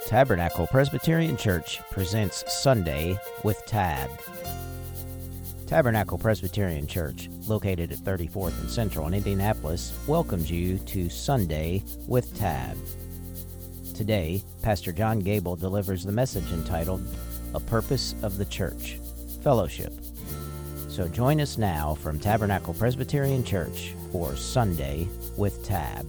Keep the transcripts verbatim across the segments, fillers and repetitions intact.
Tabernacle Presbyterian Church presents Sunday with Tab. Tabernacle Presbyterian Church, located at thirty-fourth and Central in Indianapolis, welcomes you to Sunday with Tab. Today, Pastor John Gable delivers the message entitled, A Purpose of the Church, Fellowship. So join us now from Tabernacle Presbyterian Church for Sunday with Tab.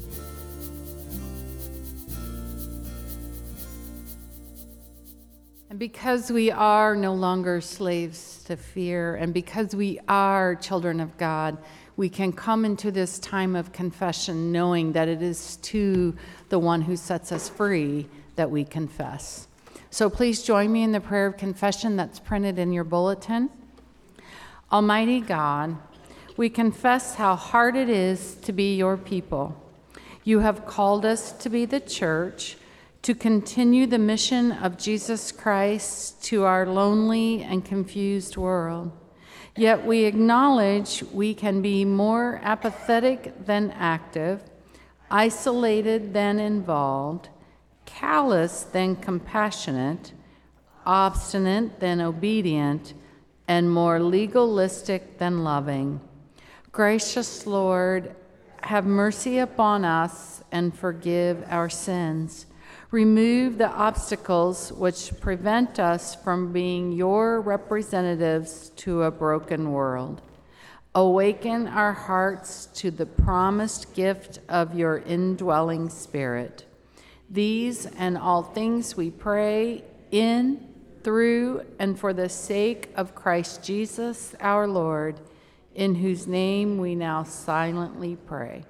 And because we are no longer slaves to fear, and because we are children of God, we can come into this time of confession knowing that it is to the one who sets us free that we confess. So please join me in the prayer of confession that's printed in your bulletin. Almighty God, we confess how hard it is to be your people. You have called us to be the church, to continue the mission of Jesus Christ to our lonely and confused world. Yet we acknowledge we can be more apathetic than active, isolated than involved, callous than compassionate, obstinate than obedient, and more legalistic than loving. Gracious Lord, have mercy upon us and forgive our sins. Remove the obstacles which prevent us from being your representatives to a broken world. Awaken our hearts to the promised gift of your indwelling Spirit. These and all things we pray in, through, and for the sake of Christ Jesus our Lord, in whose name we now silently pray.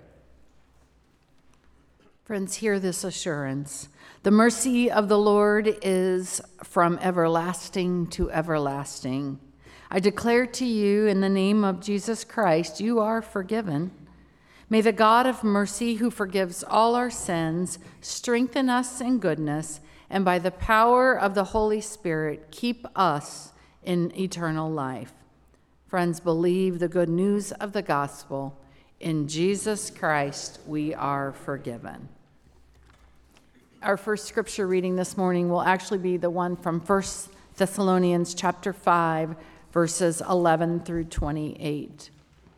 Friends, hear this assurance. The mercy of the Lord is from everlasting to everlasting. I declare to you in the name of Jesus Christ, you are forgiven. May the God of mercy, who forgives all our sins, strengthen us in goodness, and by the power of the Holy Spirit, keep us in eternal life. Friends, believe the good news of the gospel. In Jesus Christ, we are forgiven. Our first scripture reading this morning will actually be the one from First Thessalonians chapter five, verses eleven through twenty-eight.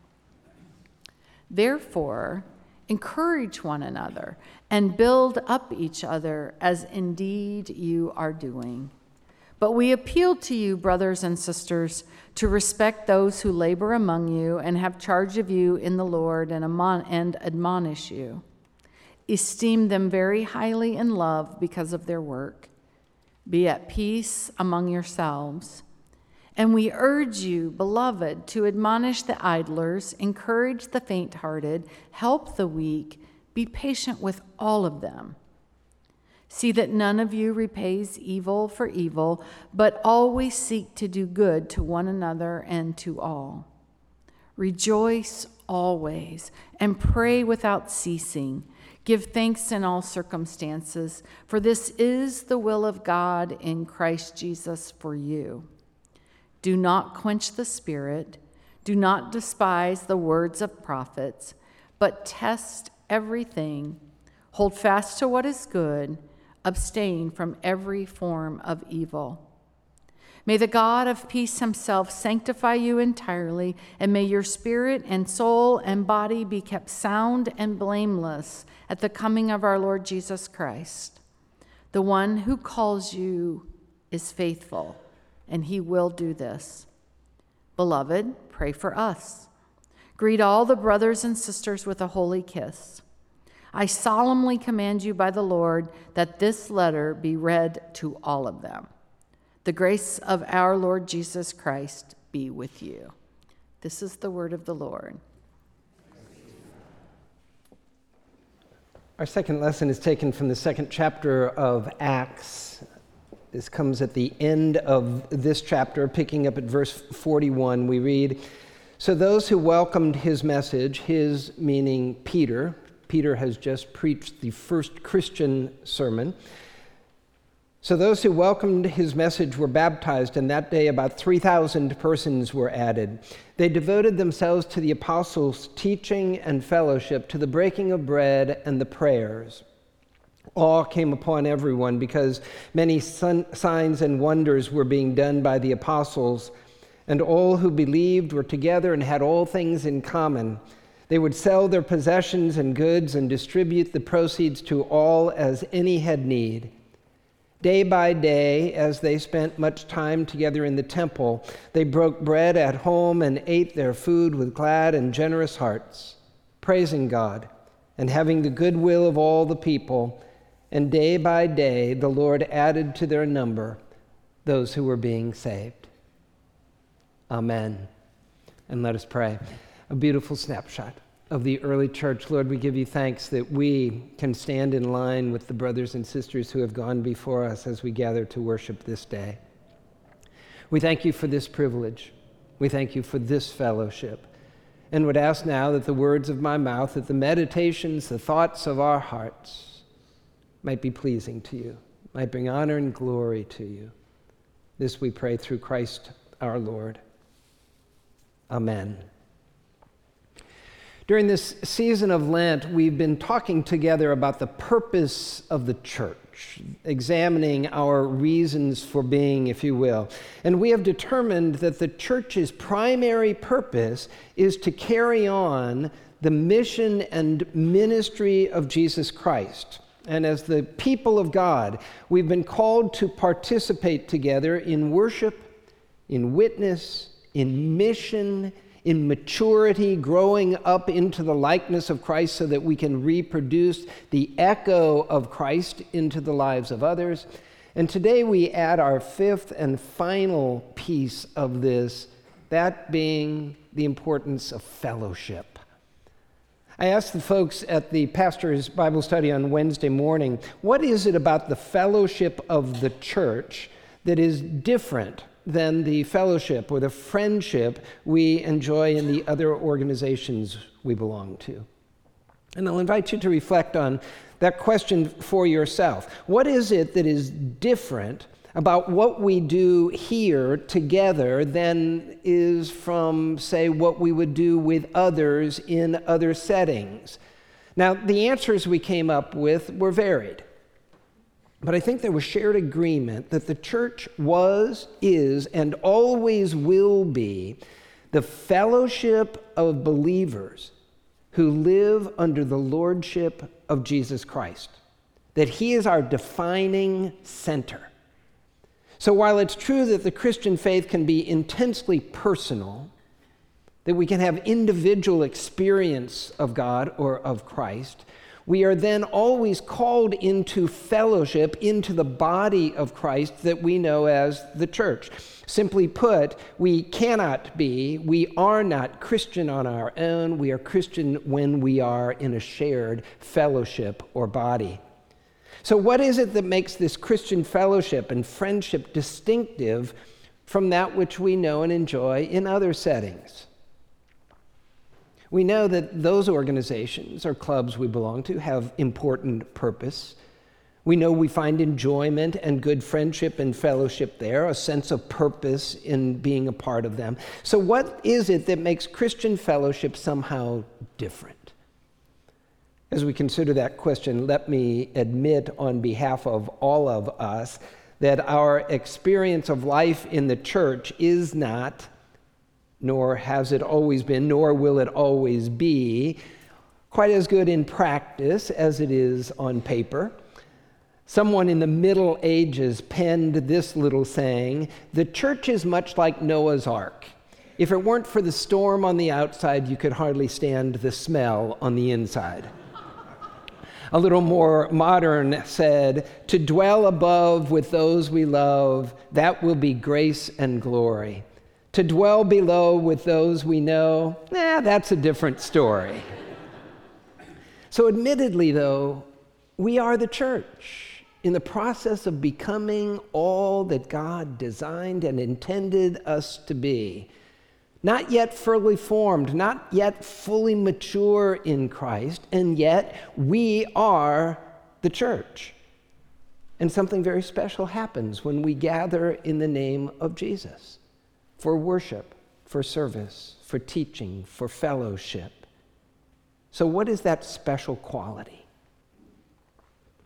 Therefore, encourage one another and build up each other, as indeed you are doing. But we appeal to you, brothers and sisters, to respect those who labor among you and have charge of you in the Lord and admonish you. Esteem them very highly in love because of their work. Be at peace among yourselves. And we urge you, beloved, to admonish the idlers, encourage the faint-hearted, help the weak, be patient with all of them. See that none of you repays evil for evil, but always seek to do good to one another and to all. Rejoice always and pray without ceasing. Give thanks in all circumstances, for this is the will of God in Christ Jesus for you. Do not quench the Spirit. Do not despise the words of prophets, but test everything. Hold fast to what is good. Abstain from every form of evil. May the God of peace himself sanctify you entirely, and may your spirit and soul and body be kept sound and blameless at the coming of our Lord Jesus Christ. The one who calls you is faithful, and he will do this. Beloved, pray for us. Greet all the brothers and sisters with a holy kiss. I solemnly command you by the Lord that this letter be read to all of them. The grace of our Lord Jesus Christ be with you. This is the word of the Lord. Our second lesson is taken from the second chapter of Acts. This comes at the end of this chapter, picking up at verse forty-one. We read, So those who welcomed his message, his meaning Peter, Peter has just preached the first Christian sermon. So those who welcomed his message were baptized, and that day about three thousand persons were added. They devoted themselves to the apostles' teaching and fellowship, to the breaking of bread and the prayers. Awe came upon everyone because many sun- signs and wonders were being done by the apostles, and all who believed were together and had all things in common. They would sell their possessions and goods and distribute the proceeds to all as any had need. Day by day, as they spent much time together in the temple, they broke bread at home and ate their food with glad and generous hearts, praising God and having the goodwill of all the people. And day by day, the Lord added to their number those who were being saved. Amen. And let us pray. A beautiful snapshot of the early church. Lord, we give you thanks that we can stand in line with the brothers and sisters who have gone before us as we gather to worship this day. We thank you for this privilege. We thank you for this fellowship. And would ask now that the words of my mouth, that the meditations, the thoughts of our hearts might be pleasing to you, might bring honor and glory to you. This we pray through Christ our Lord. Amen. During this season of Lent, we've been talking together about the purpose of the church, examining our reasons for being, if you will. And we have determined that the church's primary purpose is to carry on the mission and ministry of Jesus Christ. And as the people of God, we've been called to participate together in worship, in witness, in mission, in maturity, growing up into the likeness of Christ so that we can reproduce the echo of Christ into the lives of others. And today we add our fifth and final piece of this, that being the importance of fellowship. I asked the folks at the pastor's Bible study on Wednesday morning, what is it about the fellowship of the church that is different than the fellowship or the friendship we enjoy in the other organizations we belong to? And I'll invite you to reflect on that question for yourself. What is it that is different about what we do here together than is from, say, what we would do with others in other settings? Now, the answers we came up with were varied. But I think there was shared agreement that the church was, is, and always will be the fellowship of believers who live under the lordship of Jesus Christ, that he is our defining center. So while it's true that the Christian faith can be intensely personal, that we can have individual experience of God or of Christ, we are then always called into fellowship, into the body of Christ that we know as the church. Simply put, we cannot be, we are not Christian on our own. We are Christian when we are in a shared fellowship or body. So what is it that makes this Christian fellowship and friendship distinctive from that which we know and enjoy in other settings? We know that those organizations or clubs we belong to have important purpose. We know we find enjoyment and good friendship and fellowship there, a sense of purpose in being a part of them. So what is it that makes Christian fellowship somehow different? As we consider that question, let me admit on behalf of all of us that our experience of life in the church is not, nor has it always been, nor will it always be, quite as good in practice as it is on paper. Someone in the Middle Ages penned this little saying, "The church is much like Noah's Ark. If it weren't for the storm on the outside, you could hardly stand the smell on the inside." A little more modern said, "To dwell above with those we love, that will be grace and glory. To dwell below with those we know, eh, that's a different story." So admittedly, though, we are the church in the process of becoming all that God designed and intended us to be. Not yet fully formed, not yet fully mature in Christ, and yet we are the church. And something very special happens when we gather in the name of Jesus for worship, for service, for teaching, for fellowship. So what is that special quality?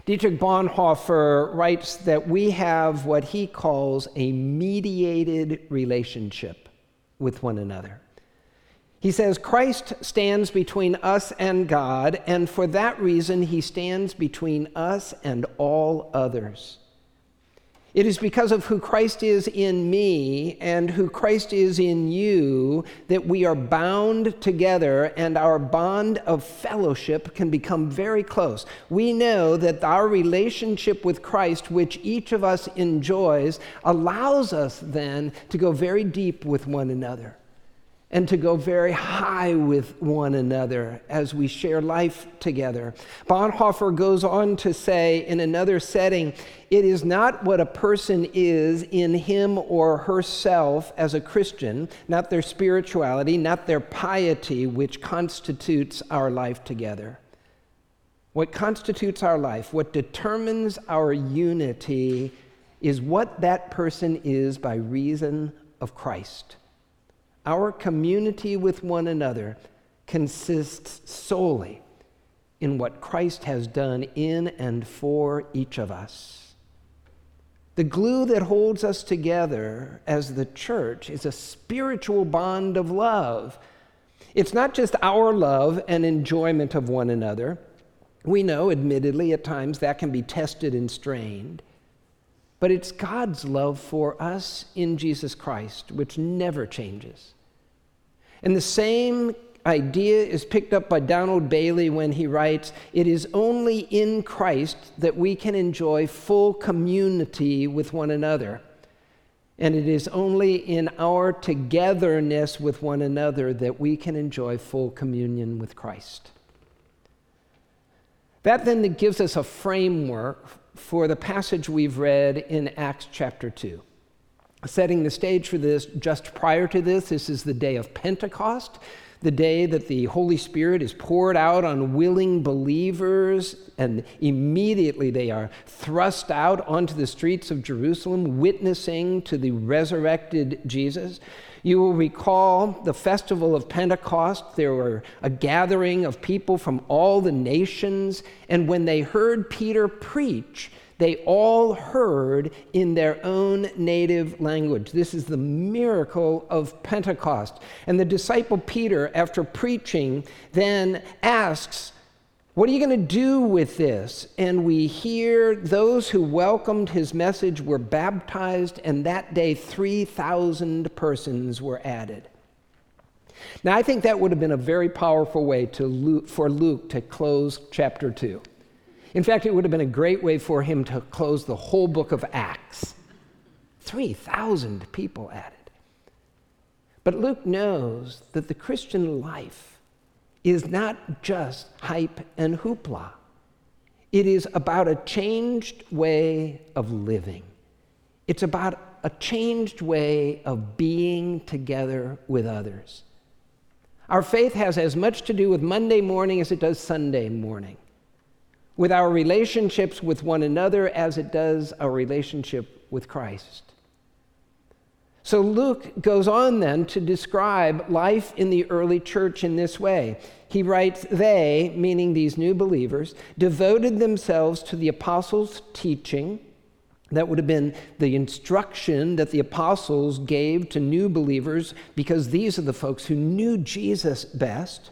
Dietrich Bonhoeffer writes that we have what he calls a mediated relationship with one another. He says, Christ stands between us and God, and for that reason he stands between us and all others. It is because of who Christ is in me and who Christ is in you that we are bound together, and our bond of fellowship can become very close. We know that our relationship with Christ, which each of us enjoys, allows us then to go very deep with one another and to go very high with one another as we share life together. Bonhoeffer goes on to say in another setting, it is not what a person is in him or herself as a Christian, not their spirituality, not their piety, which constitutes our life together. What constitutes our life, what determines our unity, is what that person is by reason of Christ. Our community with one another consists solely in what Christ has done in and for each of us. The glue that holds us together as the church is a spiritual bond of love. It's not just our love and enjoyment of one another. We know, admittedly, at times that can be tested and strained. But it's God's love for us in Jesus Christ, which never changes. And the same idea is picked up by Donald Bailey when he writes, it is only in Christ that we can enjoy full community with one another. And it is only in our togetherness with one another that we can enjoy full communion with Christ. That then gives us a framework for the passage we've read in Acts chapter two. Setting the stage for this, just prior to this, this is the day of Pentecost, the day that the Holy Spirit is poured out on willing believers, and immediately they are thrust out onto the streets of Jerusalem, witnessing to the resurrected Jesus. You will recall the festival of Pentecost. There were a gathering of people from all the nations, and when they heard Peter preach, they all heard in their own native language. This is the miracle of Pentecost. And the disciple Peter, after preaching, then asks, what are you going to do with this? And we hear those who welcomed his message were baptized, and that day three thousand persons were added. Now, I think that would have been a very powerful way to Luke, for Luke to close chapter two. In fact, it would have been a great way for him to close the whole book of Acts. three thousand people added. But Luke knows that the Christian life is not just hype and hoopla. It is about a changed way of living. It's about a changed way of being together with others. Our faith has as much to do with Monday morning as it does Sunday morning, with our relationships with one another as it does our relationship with Christ. So Luke goes on then to describe life in the early church in this way. He writes, they, meaning these new believers, devoted themselves to the apostles' teaching. That would have been the instruction that the apostles gave to new believers, because these are the folks who knew Jesus best.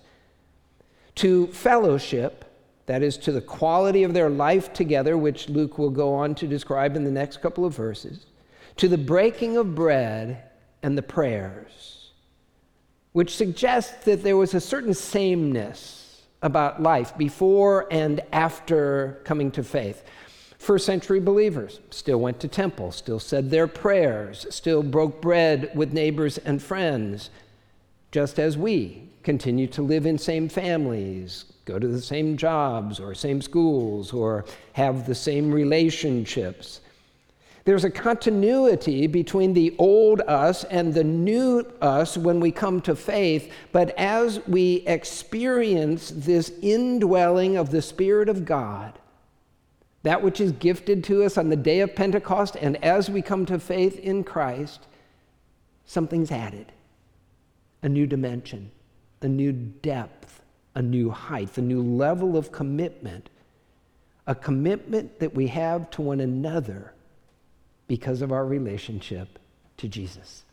To fellowship, that is, to the quality of their life together, which Luke will go on to describe in the next couple of verses. To the breaking of bread and the prayers, which suggests that there was a certain sameness about life before and after coming to faith. First century believers still went to temple, still said their prayers, still broke bread with neighbors and friends, just as we continue to live in same families, go to the same jobs or same schools, or have the same relationships. There's a continuity between the old us and the new us when we come to faith, but as we experience this indwelling of the Spirit of God, that which is gifted to us on the day of Pentecost, and as we come to faith in Christ, something's added. A new dimension, a new depth, a new height, a new level of commitment, a commitment that we have to one another because of our relationship to Jesus.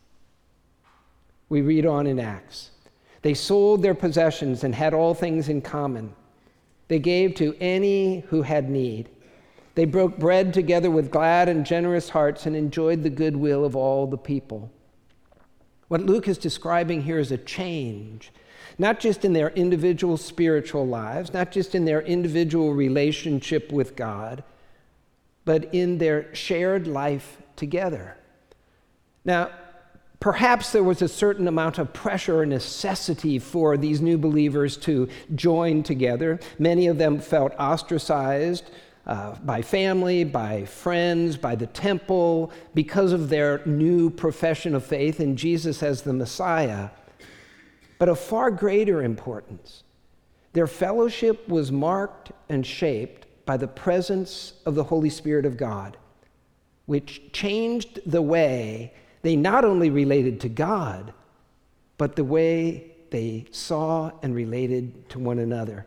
We read on in Acts. They sold their possessions and had all things in common. They gave to any who had need. They broke bread together with glad and generous hearts and enjoyed the goodwill of all the people. What Luke is describing here is a change, not just in their individual spiritual lives, not just in their individual relationship with God, but in their shared life together. Now, perhaps there was a certain amount of pressure or necessity for these new believers to join together. Many of them felt ostracized uh, by family, by friends, by the temple, because of their new profession of faith in Jesus as the Messiah. But of far greater importance, their fellowship was marked and shaped by the presence of the Holy Spirit of God, which changed the way they not only related to God, but the way they saw and related to one another.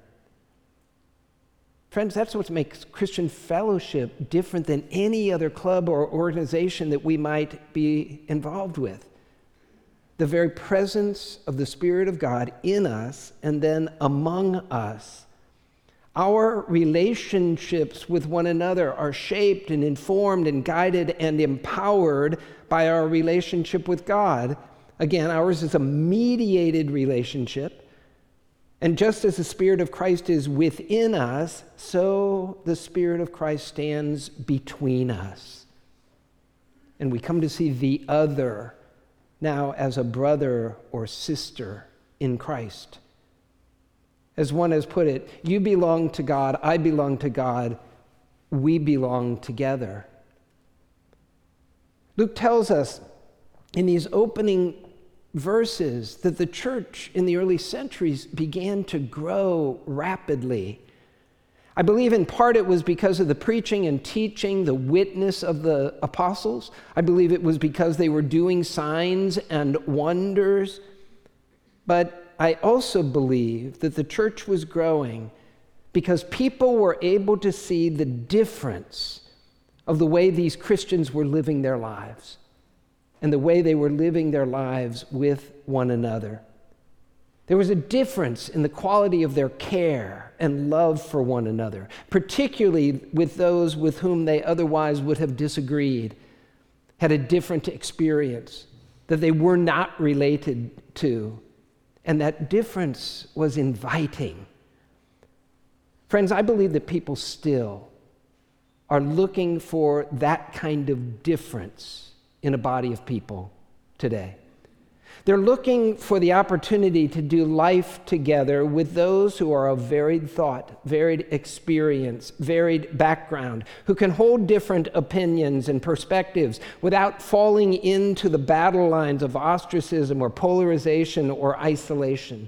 Friends, that's what makes Christian fellowship different than any other club or organization that we might be involved with. The very presence of the Spirit of God in us and then among us. Our relationships with one another are shaped and informed and guided and empowered by our relationship with God. Again, ours is a mediated relationship. And just as the Spirit of Christ is within us, so the Spirit of Christ stands between us. And we come to see the other now as a brother or sister in Christ. As one has put it, you belong to God, I belong to God, we belong together. Luke tells us in these opening verses that the church in the early centuries began to grow rapidly. I believe in part it was because of the preaching and teaching, the witness of the apostles. I believe it was because they were doing signs and wonders. But I also believe that the church was growing because people were able to see the difference of the way these Christians were living their lives and the way they were living their lives with one another. There was a difference in the quality of their care and love for one another, particularly with those with whom they otherwise would have disagreed, had a different experience that they were not related to. And that difference was inviting. Friends, I believe that people still are looking for that kind of difference in a body of people today. They're looking for the opportunity to do life together with those who are of varied thought, varied experience, varied background, who can hold different opinions and perspectives without falling into the battle lines of ostracism or polarization or isolation.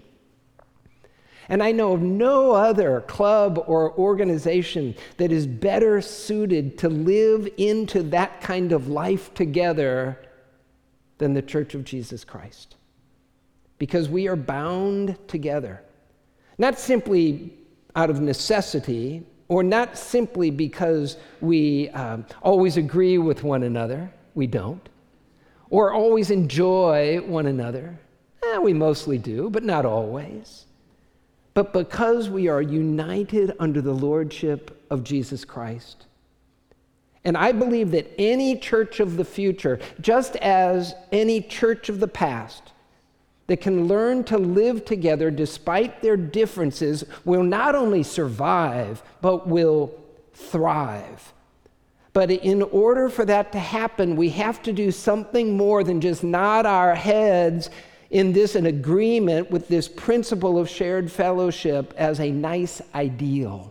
And I know of no other club or organization that is better suited to live into that kind of life together than the Church of Jesus Christ. Because we are bound together, not simply out of necessity, or not simply because we um, always agree with one another, we don't, or always enjoy one another. Eh, we mostly do, but not always. But because we are united under the lordship of Jesus Christ. And I believe that any church of the future, just as any church of the past, that can learn to live together despite their differences will not only survive, but will thrive. But in order for that to happen, we have to do something more than just nod our heads in this an agreement with this principle of shared fellowship as a nice ideal.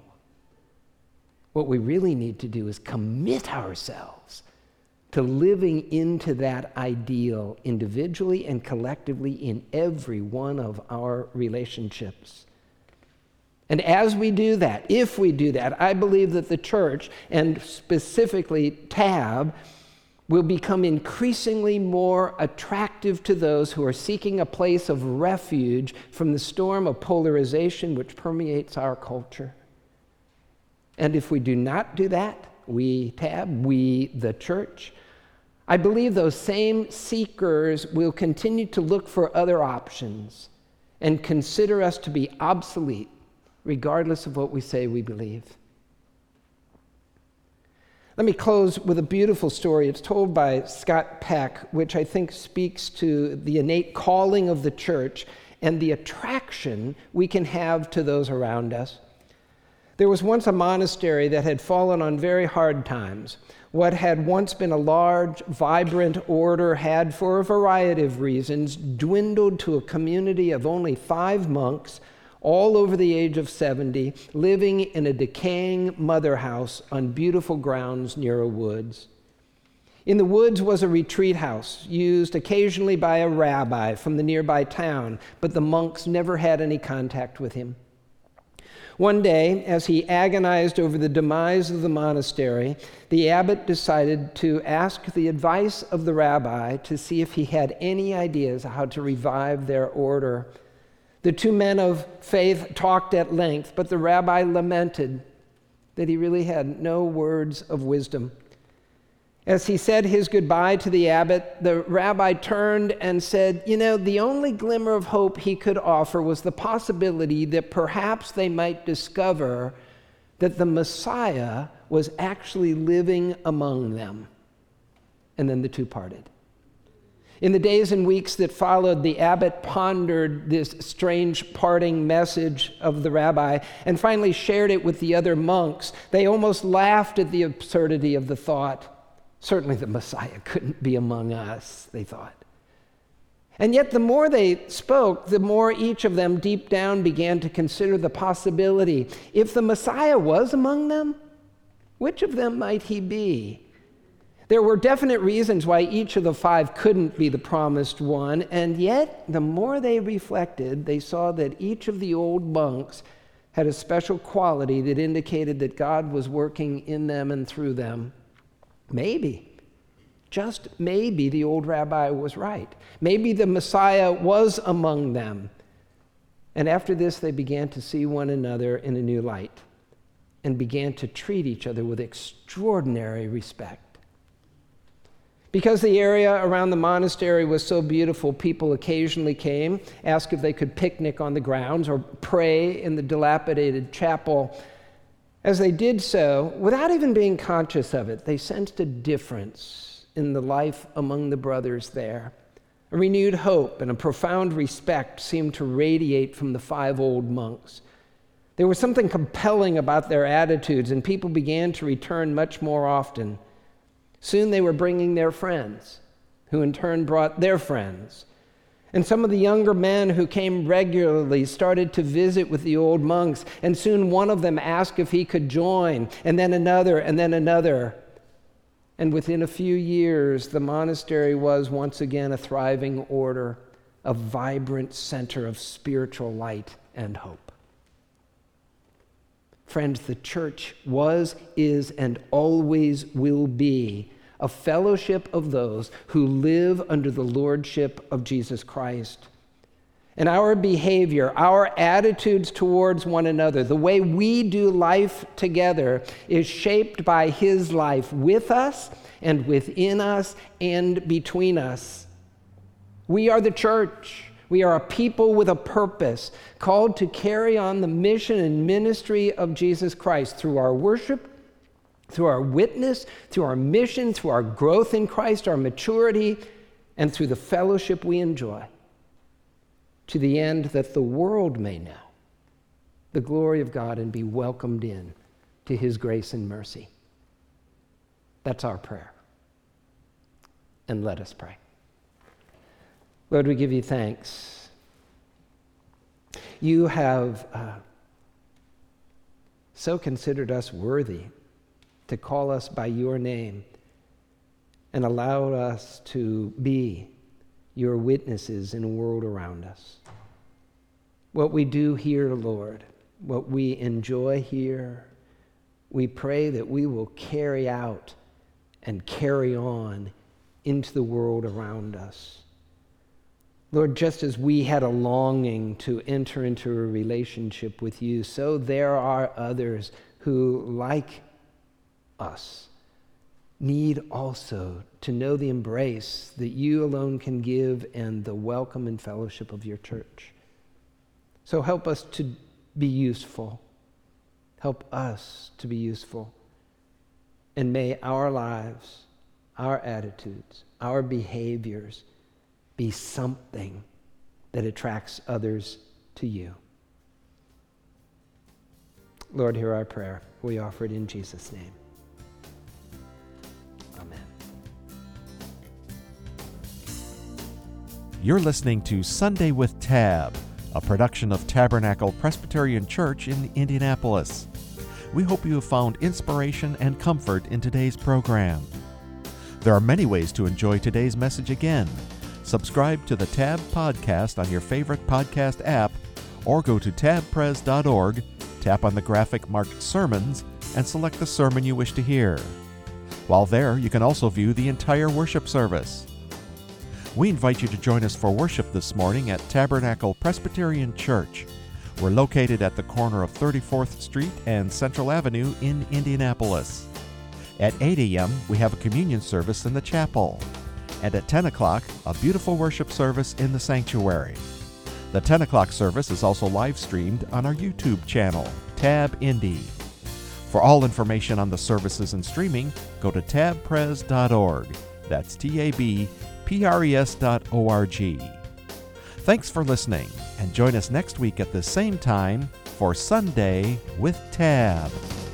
What we really need to do is commit ourselves to living into that ideal individually and collectively in every one of our relationships. And as we do that, if we do that, I believe that the church, and specifically Tab, will become increasingly more attractive to those who are seeking a place of refuge from the storm of polarization which permeates our culture. And if we do not do that, we, Tab, we, the church, I believe those same seekers will continue to look for other options and consider us to be obsolete, regardless of what we say we believe. Let me close with a beautiful story. It's told by Scott Peck, which I think speaks to the innate calling of the church and the attraction we can have to those around us. There was once a monastery that had fallen on very hard times. What had once been a large, vibrant order had, for a variety of reasons, dwindled to a community of only five monks, all over the age of seventy, living in a decaying mother house on beautiful grounds near a woods. In the woods was a retreat house, used occasionally by a rabbi from the nearby town, but the monks never had any contact with him. One day, as he agonized over the demise of the monastery, the abbot decided to ask the advice of the rabbi to see if he had any ideas how to revive their order. The two men of faith talked at length, but the rabbi lamented that he really had no words of wisdom. As he said his goodbye to the abbot, the rabbi turned and said, you know, the only glimmer of hope he could offer was the possibility that perhaps they might discover that the Messiah was actually living among them. And then the two parted. In the days and weeks that followed, the abbot pondered this strange parting message of the rabbi and finally shared it with the other monks. They almost laughed at the absurdity of the thought. Certainly the Messiah couldn't be among us, they thought. And yet the more they spoke, the more each of them deep down began to consider the possibility. If the Messiah was among them, which of them might he be? There were definite reasons why each of the five couldn't be the promised one, and yet the more they reflected, they saw that each of the old monks had a special quality that indicated that God was working in them and through them. Maybe, just maybe, the old rabbi was right. Maybe the Messiah was among them. And after this, they began to see one another in a new light and began to treat each other with extraordinary respect. Because the area around the monastery was so beautiful, people occasionally came, asked if they could picnic on the grounds or pray in the dilapidated chapel. As they did so, without even being conscious of it, they sensed a difference in the life among the brothers there. A renewed hope and a profound respect seemed to radiate from the five old monks. There was something compelling about their attitudes, and people began to return much more often. Soon they were bringing their friends, who in turn brought their friends. And some of the younger men who came regularly started to visit with the old monks, and soon one of them asked if he could join, and then another, and then another. And within a few years, the monastery was once again a thriving order, a vibrant center of spiritual light and hope. Friends, the church was, is, and always will be a fellowship of those who live under the lordship of Jesus Christ. And our behavior, our attitudes towards one another, the way we do life together is shaped by his life with us and within us and between us. We are the church. We are a people with a purpose, called to carry on the mission and ministry of Jesus Christ through our worship, through our witness, through our mission, through our growth in Christ, our maturity, and through the fellowship we enjoy, to the end that the world may know the glory of God and be welcomed in to his grace and mercy. That's our prayer. And let us pray. Lord, we give you thanks. You have uh, so considered us worthy to call us by your name and allowed us to be your witnesses in a world around us. What we do here, Lord, what we enjoy here, we pray that we will carry out and carry on into the world around us. Lord, just as we had a longing to enter into a relationship with you, so there are others who, like us, need also to know the embrace that you alone can give and the welcome and fellowship of your church. So help us to be useful. Help us to be useful. And may our lives, our attitudes, our behaviors be something that attracts others to you. Lord, hear our prayer. We offer it in Jesus' name. Amen. You're listening to Sunday with Tab, a production of Tabernacle Presbyterian Church in Indianapolis. We hope you have found inspiration and comfort in today's program. There are many ways to enjoy today's message again. Subscribe to the Tab Podcast on your favorite podcast app, or go to tab pres dot org, tap on the graphic marked Sermons, and select the sermon you wish to hear. While there, you can also view the entire worship service. We invite you to join us for worship this morning at Tabernacle Presbyterian Church. We're located at the corner of thirty-fourth Street and Central Avenue in Indianapolis. At eight a.m., we have a communion service in the chapel. And at ten o'clock, a beautiful worship service in the sanctuary. The ten o'clock service is also live streamed on our YouTube channel, Tab Indy. For all information on the services and streaming, go to tab pres dot org. That's T A B P R E S dot O R G. Thanks for listening, and join us next week at the same time for Sunday with Tab.